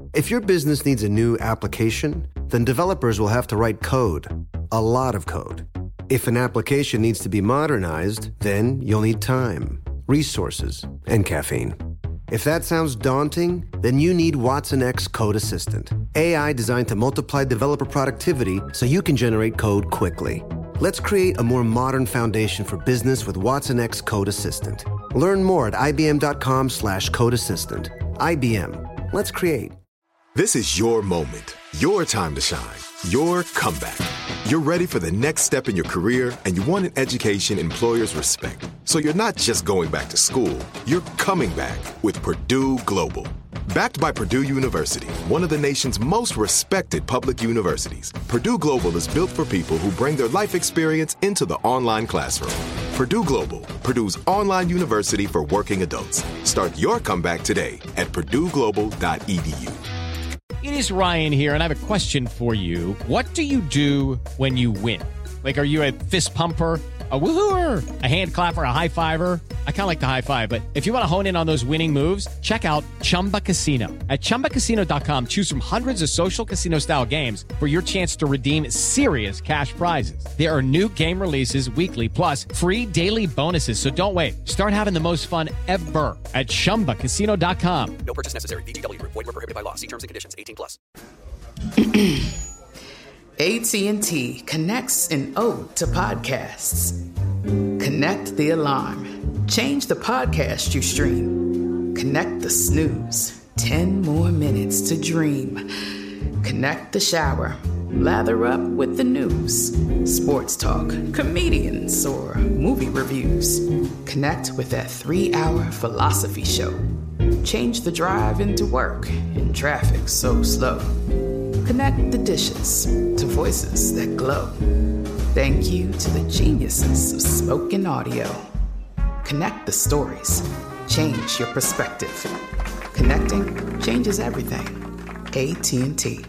If your business needs a new application, then developers will have to write code, a lot of code. If an application needs to be modernized, then you'll need time, resources, and caffeine. If that sounds daunting, then you need Watson X Code Assistant, AI designed to multiply developer productivity so you can generate code quickly. Let's create a more modern foundation for business with Watson X Code Assistant. Learn more at ibm.com/code assistant. IBM. Let's create. This is your moment, your time to shine, your comeback. You're ready for the next step in your career, and you want an education employers respect. So you're not just going back to school, you're coming back with Purdue Global. Backed by Purdue University, one of the nation's most respected public universities, Purdue Global is built for people who bring their life experience into the online classroom. Purdue Global, Purdue's online university for working adults. Start your comeback today at purdueglobal.edu. It is Ryan here, and I have a question for you. What do you do when you win? Like, are you a fist pumper, a woohooer, a hand clapper, a high fiver? I kind of like the high five, but if you want to hone in on those winning moves, check out Chumba Casino. At ChumbaCasino.com, choose from hundreds of social casino-style games for your chance to redeem serious cash prizes. There are new game releases weekly, plus free daily bonuses. So don't wait. Start having the most fun ever at ChumbaCasino.com. No purchase necessary. VGW. Void where prohibited by law. See terms and conditions. 18+. AT&T connects an ode to podcasts. Connect the alarm. Change the podcast you stream. Connect the snooze. 10 more minutes to dream. Connect the shower. Lather up with the news. Sports talk, comedians, or movie reviews. Connect with that 3-hour philosophy show. Change the drive into work in traffic so slow. Connect the dishes to voices that glow. Thank you to the geniuses of spoken audio. Connect the stories. Change your perspective. Connecting changes everything. AT&T.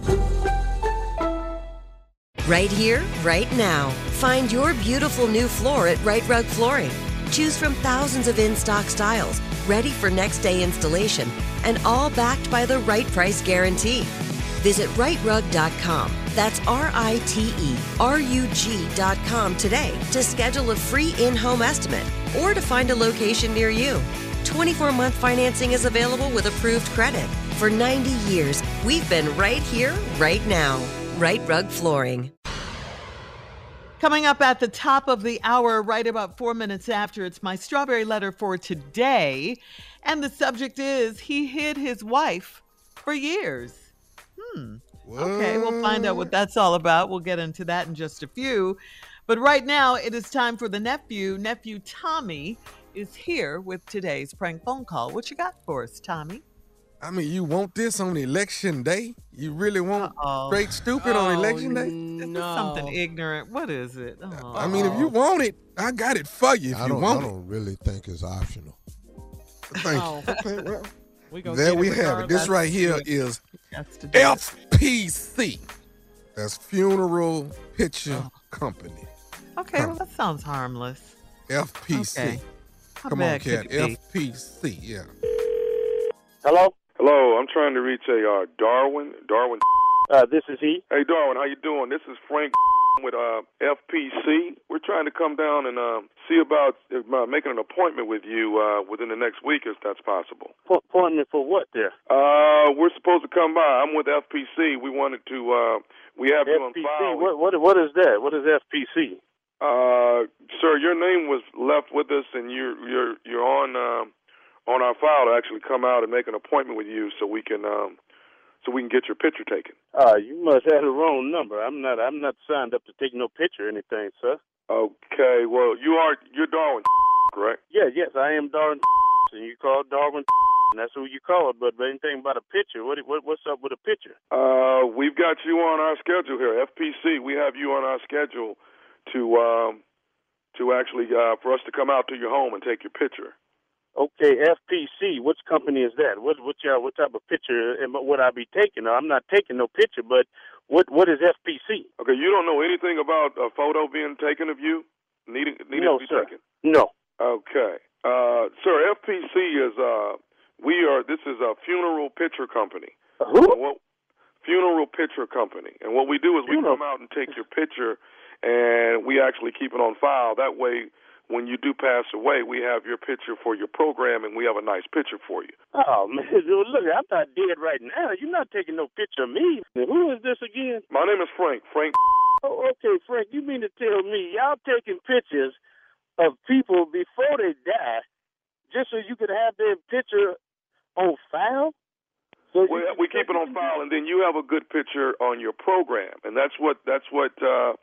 Right here, right now. Find your beautiful new floor at Right Rug Flooring. Choose from thousands of in-stock styles, ready for next day installation, and all backed by the right price guarantee. Visit rightrug.com. That's RITERUG.com today to schedule a free in-home estimate or to find a location near you. 24-month financing is available with approved credit. For 90 years, we've been right here, right now. Right Rug Flooring. Coming up at the top of the hour, right about 4 minutes after, it's my strawberry letter for today. And the subject is, he hid his wife for years. Okay, we'll find out what that's all about. We'll get into that in just a few. But right now, it is time for the nephew. Nephew Tommy is here with today's prank phone call. What you got for us, Tommy? I mean, you want this on election day? You really want straight stupid on election day? This is something ignorant. What is it? I mean, if you want it, I got it for you if you want it. I don't really think it's optional. Thank you. Okay, well, We there we have it. This right here is FPC. That's Funeral Picture Company. Okay, well, that sounds harmless. FPC. Okay. Come on, Cat. FPC, yeah. Hello? Hello, I'm trying to reach a Darwin. This is he. Hey, Darwin, how you doing? This is Frank with FPC. We're trying to come down and see about making an appointment with you within the next week, if that's possible. Appointment for what there? We're supposed to come by. I'm with FPC. We wanted to, we have you on file. What is that? What is FPC? Sir, your name was left with us, and you're on our file to actually come out and make an appointment with you so we can get your picture taken. You must have the wrong number. I'm not signed up to take no picture or anything, sir. Okay, well, you're Darwin, correct? Yes, I am Darwin, and you call Darwin, and that's who you call. But anything about a picture, what's up with a picture? We've got you on our schedule here, FPC. We have you on our schedule to actually for us to come out to your home and take your picture. Okay, FPC. Which company is that? What type of picture would I be taking? I'm not taking no picture, but what is FPC? Okay, you don't know anything about a photo being taken of you needing no, to be sir. taken? No. Okay, sir. FPC is this is a funeral picture company. Who? Funeral Picture Company. And what we do is we come out and take your picture, and we actually keep it on file. That way, when you do pass away, we have your picture for your program, and we have a nice picture for you. Oh, man, look, I'm not dead right now. You're not taking no picture of me. Who is this again? My name is Frank. Oh, okay, Frank, you mean to tell me y'all taking pictures of people before they die just so you could have their picture on file? So we keep it on file, and then you have a good picture on your program, and that's what we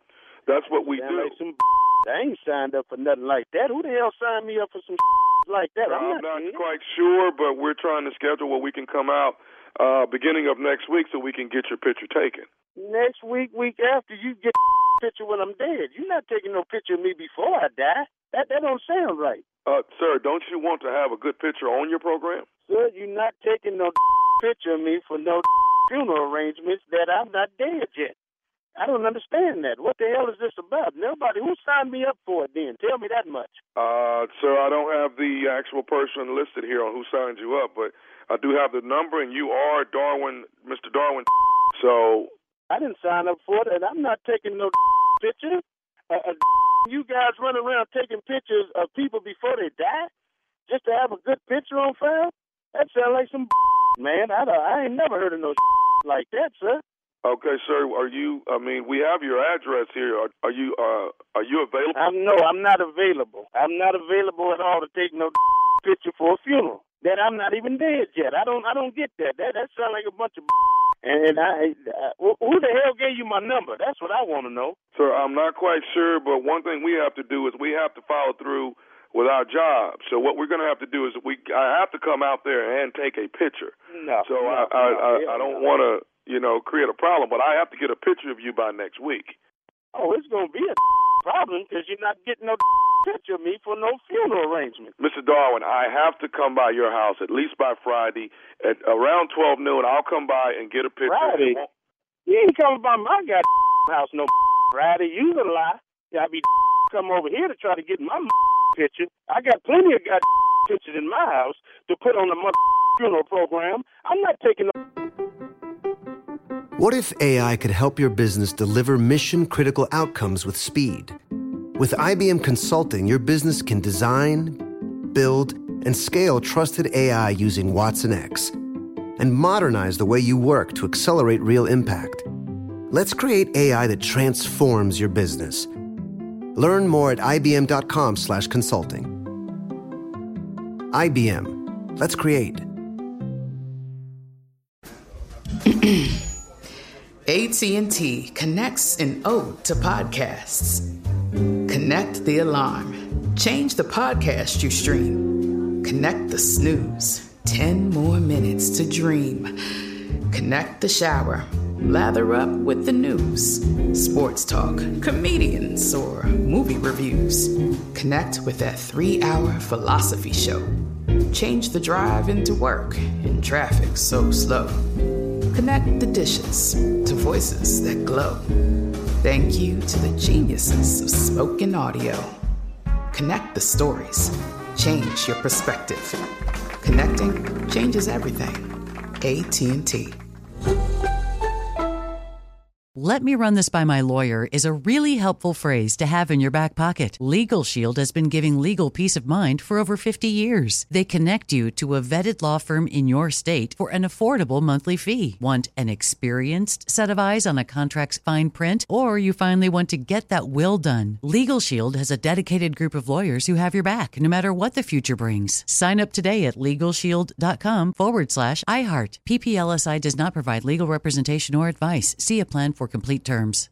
do. Like I ain't signed up for nothing like that. Who the hell signed me up for some like that? I'm not quite sure, but we're trying to schedule where we can come out beginning of next week so we can get your picture taken. Next week after, you get a picture when I'm dead. You're not taking no picture of me before I die. That don't sound right. Sir, don't you want to have a good picture on your program? Sir, you're not taking no picture of me for no funeral arrangements that I'm not dead yet. I don't understand that. What the hell is this about? Nobody. Who signed me up for it then? Tell me that much. Sir, I don't have the actual person listed here on who signed you up, but I do have the number, and you are Darwin, Mr. Darwin. So I didn't sign up for it, and I'm not taking no picture. You guys run around taking pictures of people before they die just to have a good picture on file? That sounds like some man. I ain't never heard of no like that, sir. Okay, sir. We have your address here. Are you available? I'm not available. I'm not available at all to take no picture for a funeral. That I'm not even dead yet. I don't get that. That sounds like a bunch of and who the hell gave you my number? That's what I want to know. Sir, I'm not quite sure, but one thing we have to do is we have to follow through with our job. So what we're going to have to do is I have to come out there and take a picture. I don't want to, create a problem, but I have to get a picture of you by next week. Oh, it's going to be a problem because you're not getting no picture of me for no funeral arrangement. Mr. Darwin, I have to come by your house at least by Friday at around 12 noon. I'll come by and get a picture. Friday? You ain't coming by my goddamn house no Friday. You a lie. I be come over here to try to get my picture. I got plenty of goddamn pictures in my house to put on the funeral program. I'm not taking no. What if AI could help your business deliver mission-critical outcomes with speed? With IBM Consulting, your business can design, build, and scale trusted AI using Watson X and modernize the way you work to accelerate real impact. Let's create AI that transforms your business. Learn more at ibm.com/consulting. IBM. Let's create. AT&T connects an ode to podcasts. Connect the alarm. Change the podcast you stream. Connect the snooze. 10 more minutes to dream. Connect the shower. Lather up with the news. Sports talk, comedians, or movie reviews. Connect with that 3-hour philosophy show. Change the drive into work in traffic so slow. Connect the dishes to voices that glow. Thank you to the geniuses of spoken audio. Connect the stories. Change your perspective. Connecting changes everything. AT&T. "Let me run this by my lawyer" is a really helpful phrase to have in your back pocket. Legal Shield has been giving legal peace of mind for over 50 years. They connect you to a vetted law firm in your state for an affordable monthly fee. Want an experienced set of eyes on a contract's fine print? Or you finally want to get that will done? Legal Shield has a dedicated group of lawyers who have your back, no matter what the future brings. Sign up today at LegalShield.com/iHeart. PPLSI does not provide legal representation or advice. See a plan for complete terms.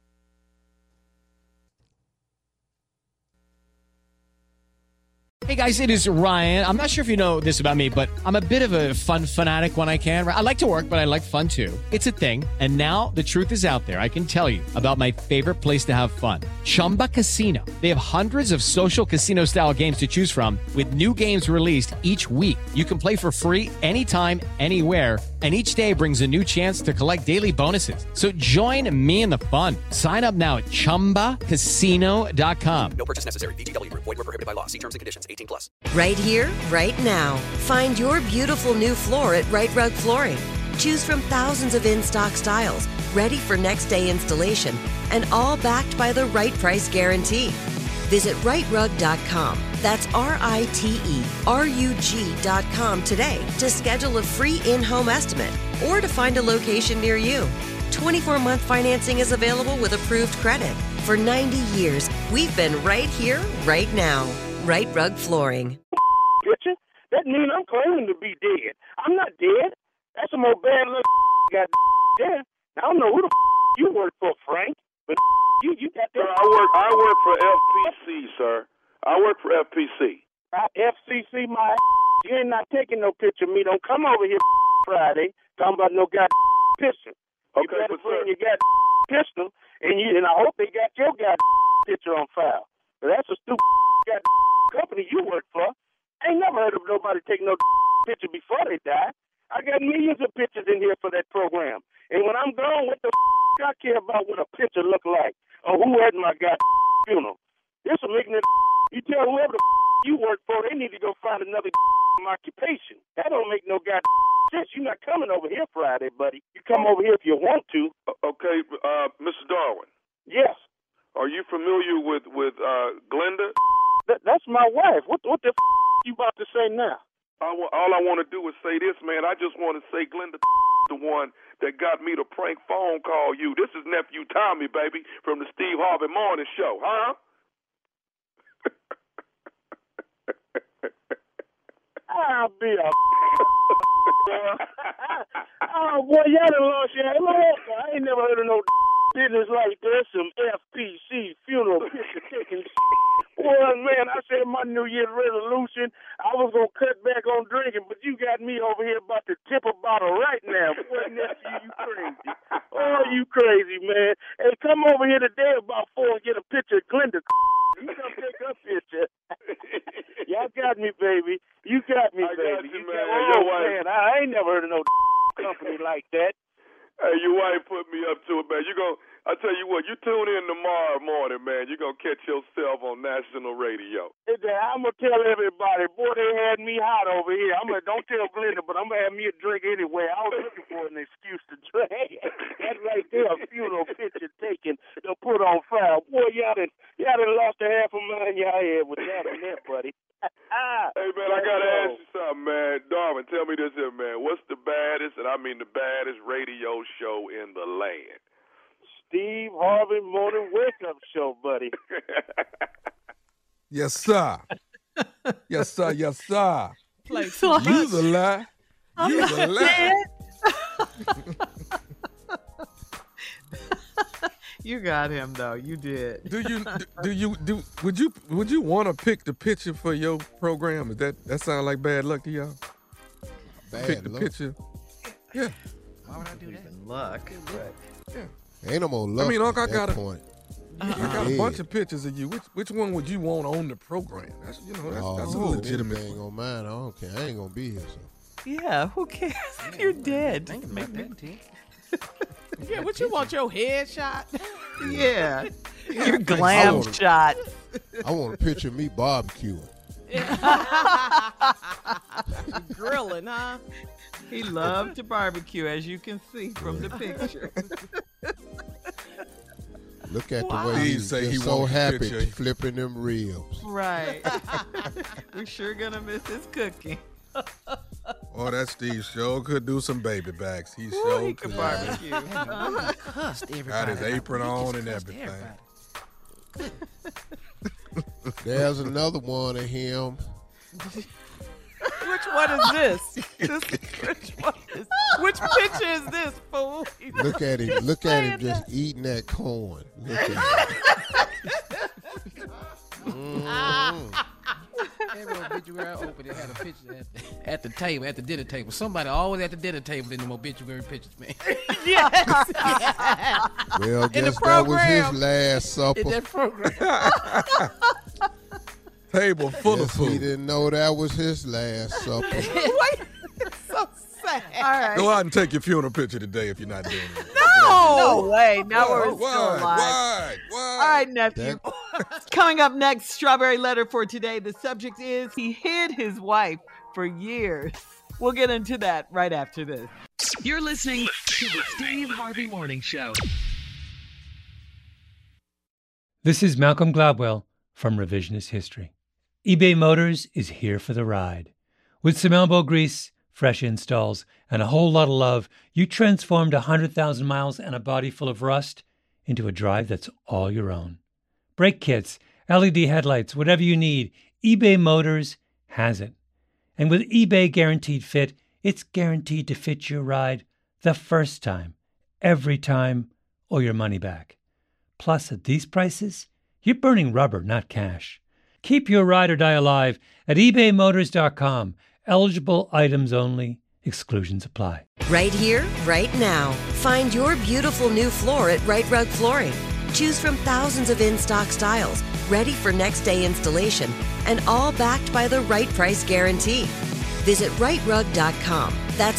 Hey guys, it is Ryan. I'm not sure if you know this about me, but I'm a bit of a fun fanatic when I can. I like to work, but I like fun too. It's a thing. And now the truth is out there. I can tell you about my favorite place to have fun. Chumba Casino. They have hundreds of social casino style games to choose from with new games released each week. You can play for free anytime, anywhere. And each day brings a new chance to collect daily bonuses. So join me in the fun. Sign up now at ChumbaCasino.com. No purchase necessary. VGW. Void where prohibited by law. See terms and conditions. 18+. Right here, right now. Find your beautiful new floor at Right Rug Flooring. Choose from thousands of in-stock styles, ready for next day installation, and all backed by the right price guarantee. Visit rightrug.com. That's RITERUG.com today to schedule a free in-home estimate or to find a location near you. 24-month financing is available with approved credit. For 90 years, we've been right here, right now. Right Rug Flooring. Picture? That means I'm claiming to be dead. I'm not dead. That's some old bad luck got there. I don't know who the you work for, Frank, but you got that. I work for FPC, sir. I work for FPC. FCC, my you ain't not taking no picture of me. Don't come over here Friday talking about no goddamn picture. You Okay, better but bring sir, your goddamn pistol, and I hope they got your goddamn picture on file. But that's a stupid goddamn company you work for. I ain't never heard of nobody taking no picture before they die. I got millions of pictures in here for that program. And when I'm gone, what the I care about what a picture look like or who had my goddamn funeral. This some ignorant you tell whoever the you work for, they need to go find another occupation. That don't make no goddamn sense. You're not coming over here Friday, buddy. You come over here if you want to. Okay, Mr. Darwin. Yes. Are you familiar with Glenda? That's my wife. What the you about to say now? All I want to do is say this, man. I just want to say Glenda the one that got me to prank phone call you. This is nephew Tommy, baby, from the Steve Harvey Morning Show, huh? I'll be a oh boy, y'all done lost your head. I ain't never heard of no business like this. Some FPC funeral picture taking. Well, man, I said my New Year's resolution, I was going to cut back on drinking, but you got me over here about to tip a bottle right now. Boy, nephew, you crazy. Oh, you crazy, man. Hey, come over here today about 4 and get a picture of Glenda. You come take a picture. Y'all got me, baby. You got me, baby. You, man. Man, I ain't never heard of no company like that. Hey, your wife put me up to it, man. I tell you what, you tune in tomorrow morning, man. You're going to catch yourself on national radio. I'm going to tell everybody, boy, they had me hot over here. Don't tell Glenda, but I'm going to have me a drink anyway. I was looking for an excuse to drink. That's right there, a funeral picture taken to put on file. Boy, y'all done lost a half a mind y'all head with that and that, buddy. Hey, man, I got to ask you something, man. Darwin, tell me this here, man. What's the baddest, and I mean the baddest radio show in the land? Steve Harvey Morning Wake Up Show, buddy. Yes, sir. Yes, sir. Yes, sir. Play too much. You's a lie. You's a lie. You got him though. You did. Would you want to pick the picture for your program? Is that sound like bad luck to y'all? Pick the picture. Yeah. Why would I do that? Luck. Yeah. Ain't no more luck. I mean, Unc, I got point. I got a bunch of pictures of you. Which one would you want on the program? That's a legitimate thing on mine. I don't care. I ain't gonna be here. So. Yeah, who cares if you're dead? I can make that tea. Yeah, what you want, your head shot? Yeah, your glam shot. I want a picture of me barbecuing. Grilling, huh? He loved to barbecue, as you can see from the picture. Look at the way he's so happy flipping them ribs. Right. We're sure gonna miss his cooking. Oh, that Steve sure could do some baby backs. He sure could barbecue. Got his apron on and everything. There's another one of him. Which one is this? Which picture is this, fool? Look at him. Look at him just eating that corn. Look at him. Every obituary I opened, it had a picture at the table, at the dinner table. Somebody always at the dinner table in the obituary pictures, man. Yes. Well, guess that was his last supper. In that program. Table full of food. He didn't know that was his last supper. Wait, it's so sad. All right. Go out and take your funeral picture today if you're not doing it. No way. Now we're still alive. Why? All right, nephew. Coming up next, Strawberry Letter for today. The subject is he hid his wife for years. We'll get into that right after this. You're listening to the Steve Harvey Morning Show. This is Malcolm Gladwell from Revisionist History. eBay Motors is here for the ride. With some elbow grease, fresh installs, and a whole lot of love, you transformed 100,000 miles and a body full of rust into a drive that's all your own. Brake kits, LED headlights, whatever you need, eBay Motors has it. And with eBay Guaranteed Fit, it's guaranteed to fit your ride the first time, every time, or your money back. Plus, at these prices, you're burning rubber, not cash. Keep your ride or die alive at ebaymotors.com. Eligible items only. Exclusions apply. Right here, right now. Find your beautiful new floor at Right Rug Flooring. Choose from thousands of in-stock styles, ready for next day installation, and all backed by the right price guarantee. Visit rightrug.com. That's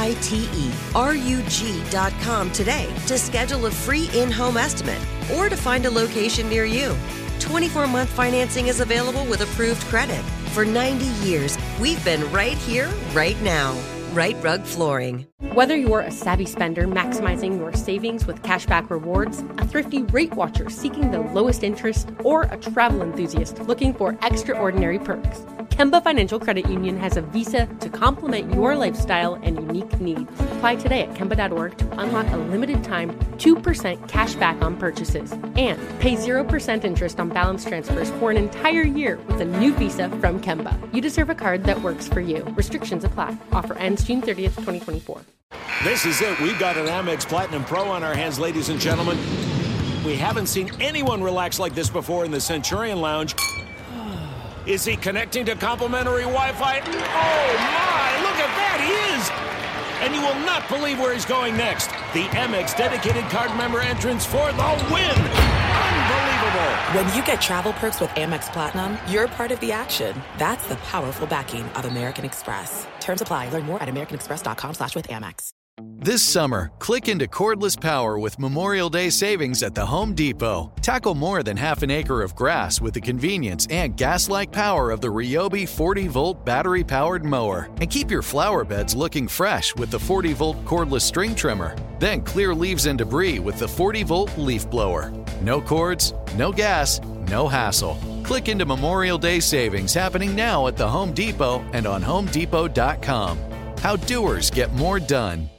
RITERUG.com today to schedule a free in-home estimate or to find a location near you. 24-month financing is available with approved credit. For 90 years, we've been right here, right now. Right Rug Flooring. Whether you're a savvy spender maximizing your savings with cashback rewards, a thrifty rate watcher seeking the lowest interest, or a travel enthusiast looking for extraordinary perks, Kemba Financial Credit Union has a visa to complement your lifestyle and unique needs. Apply today at Kemba.org to unlock a limited time 2% cash back on purchases and pay 0% interest on balance transfers for an entire year with a new visa from Kemba. You deserve a card that works for you. Restrictions apply. Offer ends June 30th, 2024. This is it. We've got an Amex Platinum Pro on our hands, ladies and gentlemen. We haven't seen anyone relax like this before in the Centurion Lounge. Is he connecting to complimentary Wi-Fi? Oh, my! Look at that! He is! And you will not believe where he's going next. The Amex dedicated card member entrance for the win! Unbelievable! When you get travel perks with Amex Platinum, you're part of the action. That's the powerful backing of American Express. Terms apply. Learn more at americanexpress.com/withAmex. This summer, click into cordless power with Memorial Day savings at the Home Depot. Tackle more than half an acre of grass with the convenience and gas-like power of the Ryobi 40-volt battery-powered mower. And keep your flower beds looking fresh with the 40-volt cordless string trimmer. Then clear leaves and debris with the 40-volt leaf blower. No cords, no gas, no hassle. Click into Memorial Day savings happening now at the Home Depot and on HomeDepot.com. How doers get more done.